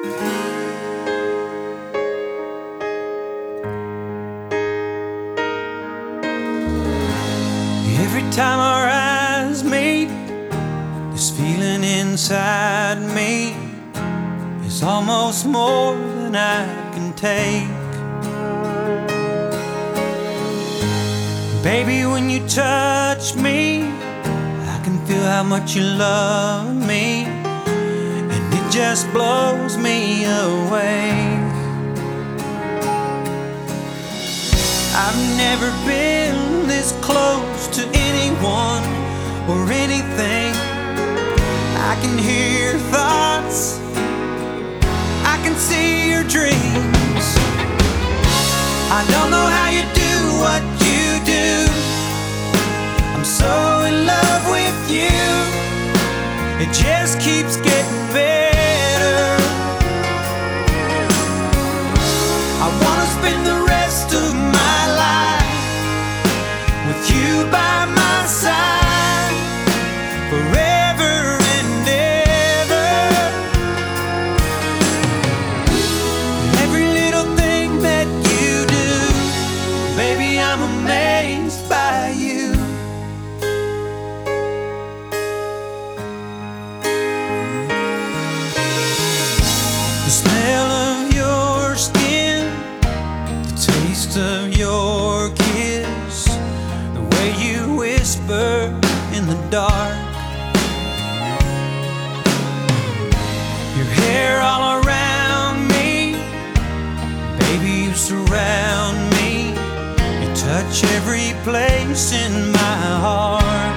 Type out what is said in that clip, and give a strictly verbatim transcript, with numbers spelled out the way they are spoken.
Every time our eyes meet, this feeling inside me is almost more than I can take. Baby, when you touch me, I can feel how much you love me, and it just blows me away. I've never been this close to anyone or anything. I can hear your thoughts, I can see your dreams. I don't know how you do what you do. I'm so in love with you. It just keeps getting better. I wanna spend the rest of my life with you by my side, forever and ever. Every little thing that you do, baby, I'm amazed by you. The smell of your skin, the taste of your kiss, the way you whisper in the dark, your hair all around me, baby, you surround me, you touch every place in my heart.